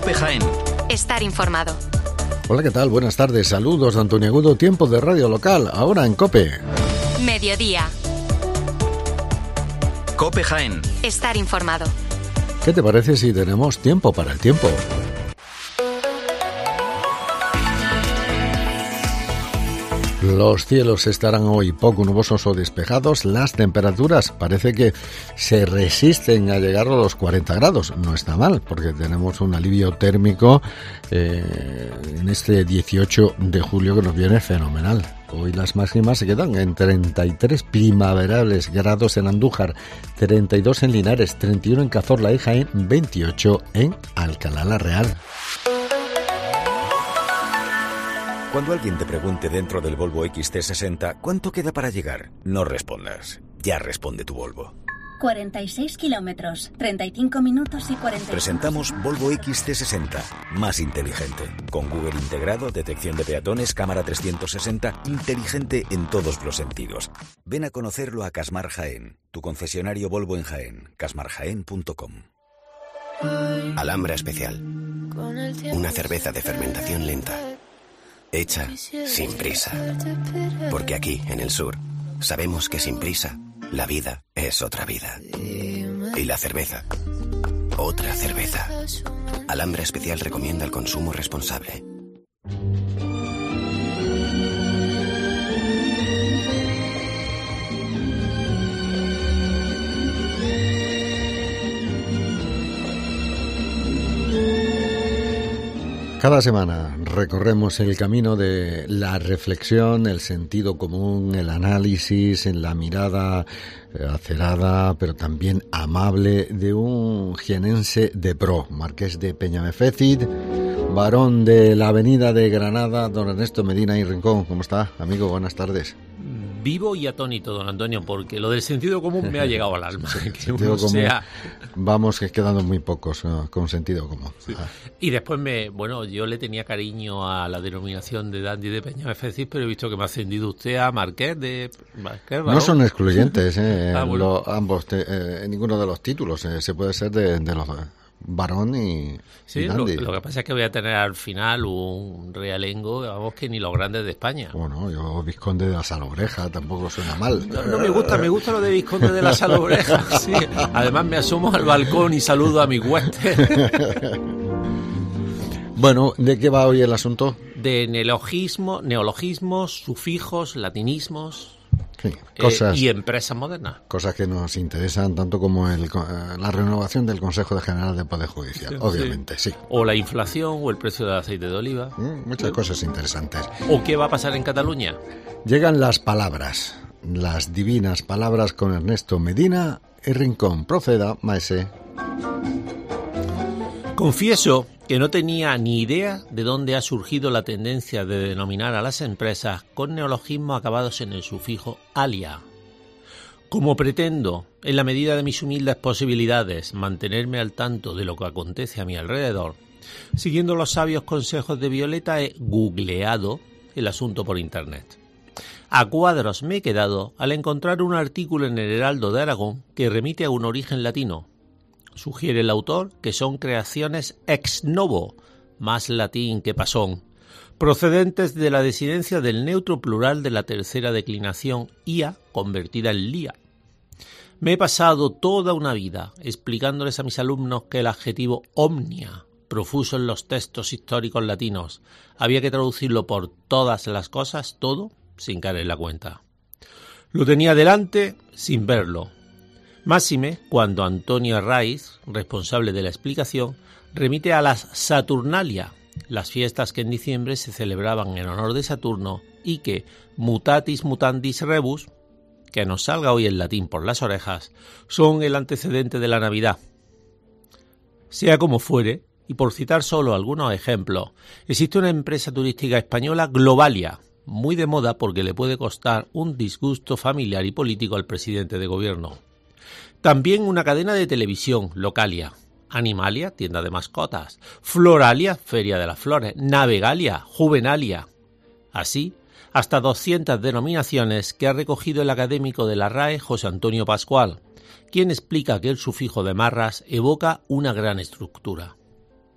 COPE Jaén. Estar informado. Hola, ¿qué tal? Buenas tardes. Saludos de Antonio Agudo, tiempo de radio local, ahora en COPE. Mediodía. COPE Jaén. Estar informado. ¿Qué te parece si tenemos tiempo para el tiempo? Los cielos estarán hoy poco nubosos o despejados. Las temperaturas parece que se resisten a llegar a los 40 grados. No está mal, porque tenemos un alivio térmico en este 18 de julio que nos viene fenomenal. Hoy las máximas se quedan en 33 primaverables grados en Andújar, 32 en Linares, 31 en Cazorla y Jaén, 28 en Alcalá la Real. Cuando alguien te pregunte dentro del Volvo XC60 ¿cuánto queda para llegar? No respondas. Ya responde tu Volvo. 46 kilómetros, 35 minutos y 40. Presentamos Volvo XC60, más inteligente. Con Google integrado, detección de peatones, cámara 360, inteligente en todos los sentidos. Ven a conocerlo a Casmar Jaén, tu concesionario Volvo en Jaén, casmarjaén.com. Alhambra Especial. Una cerveza de fermentación lenta. Hecha sin prisa. Porque aquí, en el sur, sabemos que sin prisa, la vida es otra vida. Y la cerveza, otra cerveza. Alhambra Especial recomienda el consumo responsable. Cada semana recorremos el camino de la reflexión, el sentido común, el análisis, en la mirada acerada, pero también amable de un jienense de pro, marqués de Peñamefécid, varón de la avenida de Granada, don Ernesto Medina y Rincón. ¿Cómo está, amigo? Buenas tardes. Vivo y atónito, don Antonio, porque lo del sentido común me ha llegado al alma. Sí, que uno común, sea... Vamos quedando muy pocos con sentido común. Sí. Y después yo le tenía cariño a la denominación de dandy de Peñamefécid, pero he visto que me ha ascendido usted a marqués de... Marqués, no son excluyentes, bueno. Ambos, en ninguno de los títulos. Se puede ser de los... varón y dandy. Lo que pasa es que voy a tener al final un realengo, vamos, que ni los grandes de España. Bueno, yo vizconde de la Salobreja tampoco suena mal. No me gusta lo de vizconde de la Salobreja. Sí. Además me asomo al balcón y saludo a mi huésped. Bueno, ¿de qué va hoy el asunto? De neologismos, sufijos, latinismos. Sí, cosas, y empresas modernas. Cosas que nos interesan tanto como la renovación del Consejo General del Poder Judicial, obviamente, sí. O la inflación, o el precio del aceite de oliva. Muchas cosas interesantes. ¿O qué va a pasar en Cataluña? Llegan las palabras, las divinas palabras con Ernesto Medina y Rincón. Proceda, maese. Confieso que no tenía ni idea de dónde ha surgido la tendencia de denominar a las empresas con neologismos acabados en el sufijo alia. Como pretendo, en la medida de mis humildes posibilidades, mantenerme al tanto de lo que acontece a mi alrededor, siguiendo los sabios consejos de Violeta he googleado el asunto por internet. A cuadros me he quedado al encontrar un artículo en el Heraldo de Aragón que remite a un origen latino. Sugiere el autor que son creaciones ex novo, más latín que pasón, procedentes de la desinencia del neutro plural de la tercera declinación ia convertida en lía. Me he pasado toda una vida explicándoles a mis alumnos que el adjetivo omnia, profuso en los textos históricos latinos, había que traducirlo por todas las cosas, todo, sin caer en la cuenta. Lo tenía delante sin verlo. Máxime cuando Antonio Arraiz, responsable de la explicación, remite a las Saturnalia, las fiestas que en diciembre se celebraban en honor de Saturno y que, mutatis mutandis rebus, que nos salga hoy el latín por las orejas, son el antecedente de la Navidad. Sea como fuere, y por citar solo algunos ejemplos, existe una empresa turística española, Globalia, muy de moda porque le puede costar un disgusto familiar y político al presidente de gobierno. También una cadena de televisión, Localia, Animalia, tienda de mascotas, Floralia, feria de las flores, Navegalia, Juvenalia. Así, hasta 200 denominaciones que ha recogido el académico de la RAE, José Antonio Pascual, quien explica que el sufijo de marras evoca una gran estructura.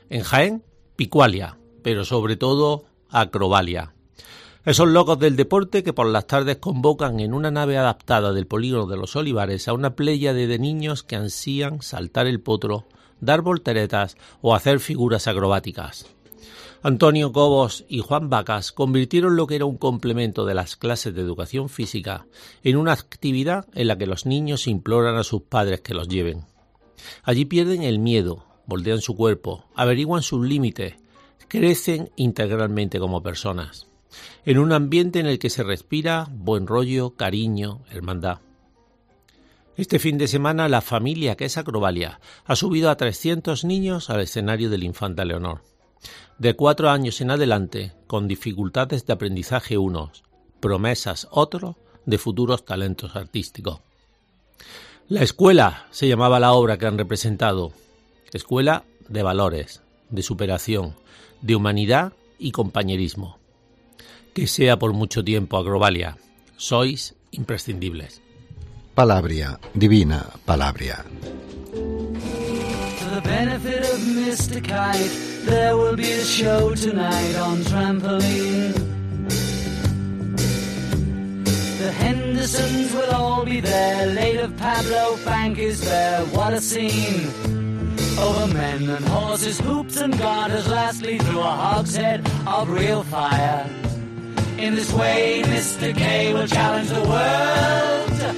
En Jaén, picualia, pero sobre todo acrobalia. Esos locos del deporte que por las tardes convocan en una nave adaptada del polígono de los Olivares a una pléyade de niños que ansían saltar el potro, dar volteretas o hacer figuras acrobáticas. Antonio Cobos y Juan Vacas convirtieron lo que era un complemento de las clases de educación física en una actividad en la que los niños imploran a sus padres que los lleven. Allí pierden el miedo, moldean su cuerpo, averiguan sus límites, crecen integralmente como personas, en un ambiente en el que se respira buen rollo, cariño, hermandad. Este fin de semana la familia que es Acrobalia ha subido a 300 niños al escenario del Infanta Leonor. De 4 años en adelante, con dificultades de aprendizaje unos, promesas otros de futuros talentos artísticos. La escuela se llamaba la obra que han representado. Escuela de valores, de superación, de humanidad y compañerismo. Que sea por mucho tiempo, Acrobalia. Sois imprescindibles. Palabria, divina palabria. To the benefit of Mr. Kite, there will be a show tonight on trampoline. The Hendersons will all be there. Late of Pablo Bank is there. What a scene! Over men and horses, hoops and garters, lastly through a hogshead of real fire. In this way, Mr. K will challenge the world.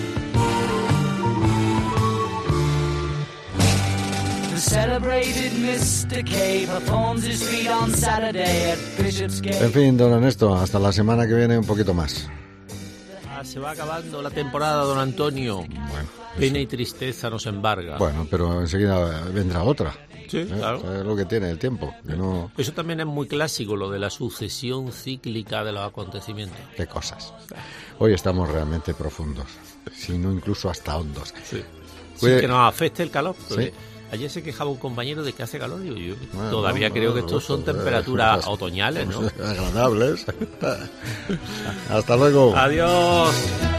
The celebrated Mr. K performs his feat on Saturday at Bishopsgate. En fin, don Ernesto, hasta la semana que viene un poquito más. Se va acabando la temporada, don Antonio. Bueno, pena y tristeza nos embarga. Bueno, pero enseguida vendrá otra. Sí, claro. Es lo que tiene el tiempo. Que no... Eso también es muy clásico, lo de la sucesión cíclica de los acontecimientos. Qué cosas. Hoy estamos realmente profundos, si no incluso hasta hondos. Sí. Sin que nos afecte el calor. ¿Sí? Ayer se quejaba un compañero de que hace calor y yo bueno, todavía creo que estos son temperaturas otoñales, ¿no? Agradables. Hasta luego. Adiós.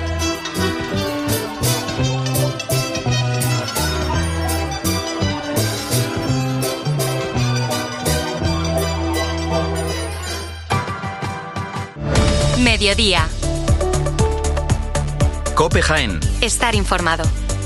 Mediodía. COPE Jaén. Estar informado.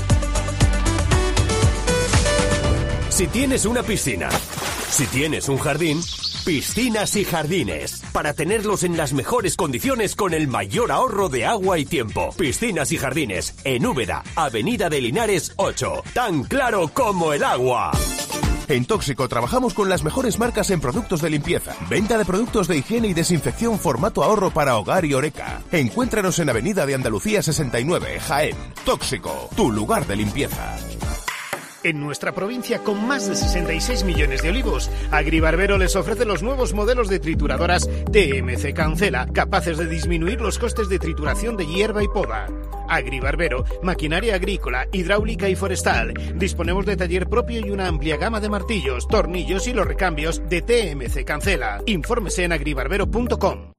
Si tienes una piscina, si tienes un jardín, Piscinas y Jardines, para tenerlos en las mejores condiciones con el mayor ahorro de agua y tiempo. Piscinas y Jardines, en Úbeda, Avenida de Linares 8, tan claro como el agua. En Tóxico trabajamos con las mejores marcas en productos de limpieza. Venta de productos de higiene y desinfección formato ahorro para hogar y Oreca. Encuéntranos en Avenida de Andalucía 69, Jaén. Tóxico, tu lugar de limpieza. En nuestra provincia, con más de 66 millones de olivos, Agribarbero les ofrece los nuevos modelos de trituradoras TMC Cancela, capaces de disminuir los costes de trituración de hierba y poda. Agribarbero, maquinaria agrícola, hidráulica y forestal. Disponemos de taller propio y una amplia gama de martillos, tornillos y los recambios de TMC Cancela. Infórmese en agribarbero.com.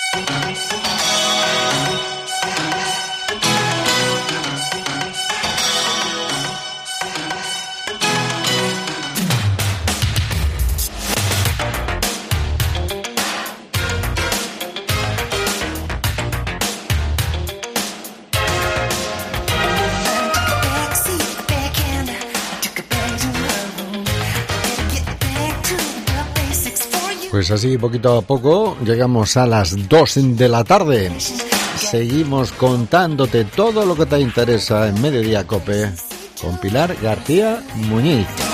Pues así, poquito a poco, llegamos a las 2 de la tarde. Seguimos contándote todo lo que te interesa en Mediodía COPE con Pilar García Muñiz.